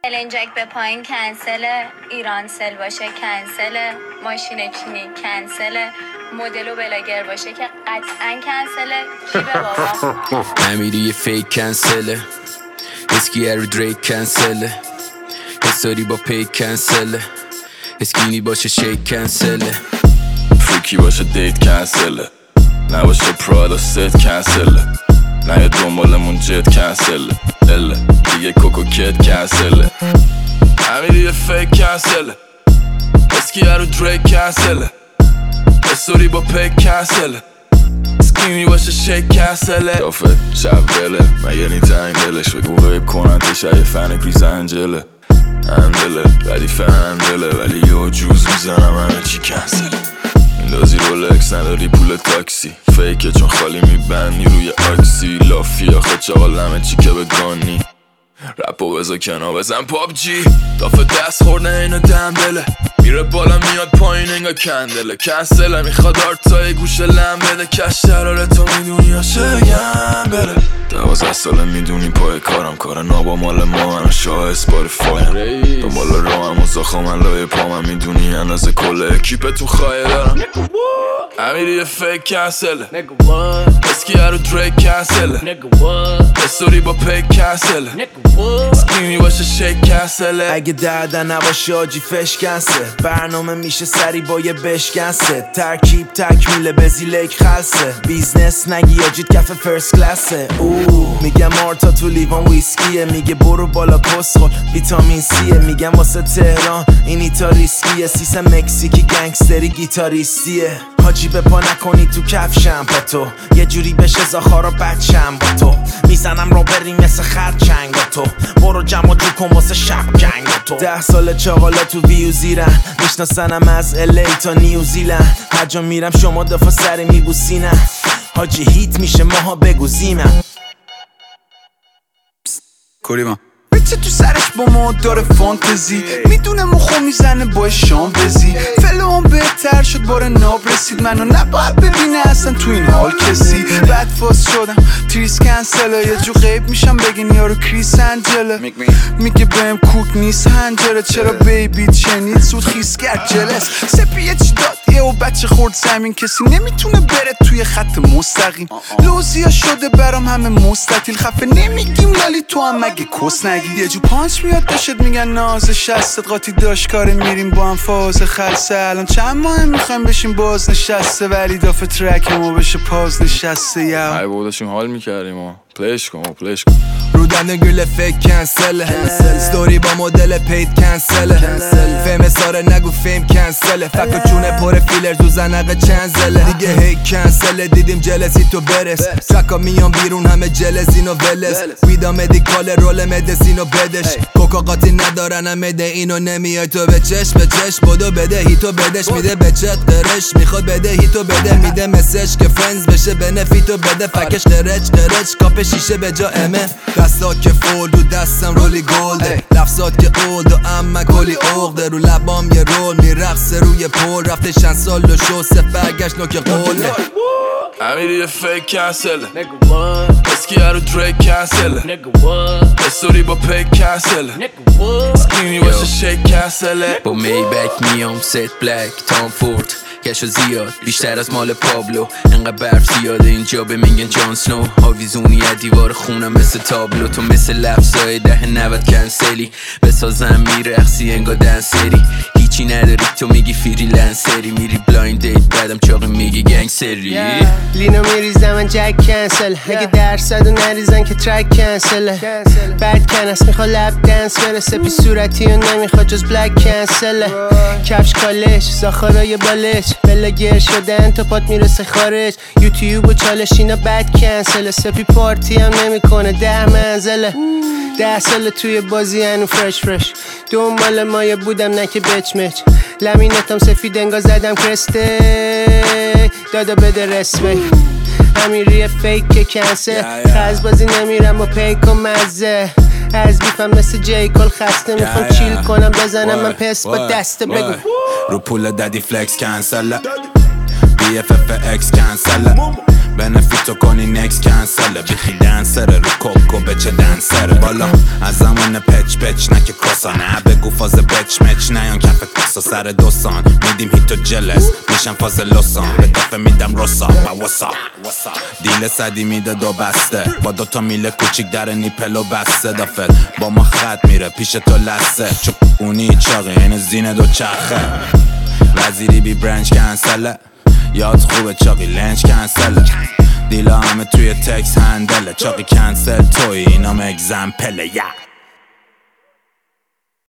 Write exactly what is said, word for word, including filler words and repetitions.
النجک به پایین کنسله، ایران سل باشه کنسله، ماشین چینی کنسله، مدل و بلاگر باشه که قطعا کنسله. کی به بابا نمیری یه فیک کنسله، اسکی رو دریک کنسله، استوری با پیک کنسله، اسکینی باشه شیک کنسله، فریکی باشه دیت کنسله، نباشه پرادا ست کنسله، نه دنبالمون جت کنسله، اله دیگه کوکو کت کنسله. امیری یه فیک کنسله، اسکی رو دریک کنسله، استوری با پیک کنسله، اسکینی باشه شیک کنسله. دافه شب بله مگه نی تنگ دلش بگو غیب کنن تشه فن کریز انجله اندله ردیفه اندله ولی یه جوز میزنم همه چی کنسله. میندازی رولکس نداری پول تاکسی، فیکه چون خالی میبندی روی آکسی، لافی آخه چاقال همه چی که بگانی، رپو بزا کنا بزن پابجی. دافه دست خورده اینو دنبله، میره بالا میاد پایین انگا کندله، کنسله میخواد آرتای گوشه لم بده، کش شراره تو میدونی یا شگم بره. دوازده ساله میدونی پای کارم کار نابا مال ما من شاه اسپاریفایم، دنبال راه هم و زاخا من لای پا من میدونی اندازه کل اکیپتون خواهی دارم. امیری یه فیک کنسله، اسکی رو دریک کنسله، استوری با پیک کنسله، اسکینی باشه شیک کنسله. اگه درده نباشه آجی فش کنسه، برنامه میشه سری با یه بشکنسه، ترکیب تکمیله بزی لیک خلصه، بیزنس نگی آجید کف فرست کلاسه. اوه میگم آرتا تو لیوان ویسکیه، میگه برو بالا کسخل ویتامین سیه، میگم واسه تهران این ایتا ریسکیه، سیسه مکزیکی گنگستری گیتاریستیه. حاجی به پا نکنی تو کفشم با تو، یه جوری بشه زاخارا بچم با تو، میزنم رو بریم مثل خرچنگ با تو، برو جمع جو کن واسه شب جنگ با تو. ده سال چاقالا تو ویو زیرن، میشناسنم از الی تا نیوزیلند، هر جا میرم شما دفعه سری میبوسینم، حاجی هیت میشه ماها بگو زیمم. کوریما بچه تو سرش با ما داره فانتزی، میدونه مخو میزنه با شام بزی، فلوان بهتر شد باره ناب رسید، منو نباید ببینه اصلا تو این حال کسی. بعد فاز شدم تریس کنسله، یه جو غیب میشم بگین یارو کریس انجله، میگه بهم کوک نیست هنجره، چرا بیبی شنید زود خیس کرد جلس، سپی یه چی داد یه و بچه خورد زمین، کسی نمیتونه بره توی خط مستقیم، لوزیا شده برام همه مستطیل، خفه نمیگیم لالی تو هم مگه کس نگی. یه جو پانچ میاد داشت میگن ناز شستت قاطی داشت کاره میریم با هم فاز خلصه، الان چند ماه میخوایم بشیم باز نشسته، ولی دافه ترک ما بشه پاز نشسته. یا ای بودشیم حال میکردیم و پلیش کن و پلیش کن رودن گل فیک کنسله، ستوری با مدل پیت کنسله، فیم ساره نگو فیم کنسله، فکر چونه پر فیلر تو زنقه چنزله، دیگه هی کنسله دیدیم جلسی تو برس، ترکا میان بیرون همه جلسینو ولس، ویدا مدیکال رول مدسینو بدش، کوکا قاطی ندارن هم مده اینو نمیای تو به چش به چش بدو بده هیتو بدش، میده به چت قرش میخواد بده هیتو بده، میده مسج که فرنز بشه بنفیتو بده، فکش قرچ قرچ کاپ شیشه به جا امه، دستات که فولد و دستم رولی گلده، لفظات که اولد و اما کلی اغده، رو لبام یه رول میرقصه روی پول، رفته چند سال و شو سه برگشت نوک قوله. امیری یه فیک کنسله، اسکی رو دریک کنسله، استوری با پیک کنسله، اسکینی باشه شیک کنسله. با میبک میام ست بلک تام فورد، کشو زیاد بیشتر از مال پابلو، انقدر برف زیاده اینجا به میگن جان سنو، آویزونی از دیوار خونم مثل تابلو، تو مثل لفظای ده نود کنسلی، بسازم میرقصی انگا دنسری، هیچی نداری تو میگی فریلنسری، میری بلایند دیت بعدم چاقی میگی گنگسری، لینو میریزم من جک کنسل، اگه درصدو نریزن که ترک کنسله، بعد کنس میخوا لب دنس برسه، پی صورتی و نمیخوا جز بلک کنسله، کفش کالش زاخارای بالش، بلاگر شدن تا پات میرسه خارج، یوتیوب و چالش اینا بد کنسله، سپی پارتی هم نمیکنه ده منزله، ده سال توی بازی هنو فرش فرش، دنبال مایه بودم نه که بچ مچ، لمینتم سفید انگا زدم کرسته، دادا بده رسمه، امیری فیک که کنسه، خز بازی نمیرم با پیک و مزه، از بیفم مثل جیکل خسته، میخوام چیل کنم بزنم من پس با دسته، بگو رو پول دادی فلکس کنسله، بی اف اف اکس کنسله، بنفیتو کنی نکس کنسله بیخی دنسره رو کوکو بچه دنسره بالا از زمان پچ پچ نکه کسا نه بگو فاز بچ مچ نیان کف کسا سر دوسان میدیم هیتو جلس میشم فاز لوسان به دفعه میدم روسا با وسا دیل صدی میده دو بسته با دوتا میله کوچیک در نیپلو بسته دافل با ما خط میره پیش تو لسه چون اونی چاقی این زینه دو چرخه وزیری بی برنج کنسله یاد خوبه چاقی لنج کنسله دیلا همه توی تکس هندله چاقی کنسل توی اینام اگزمپله یا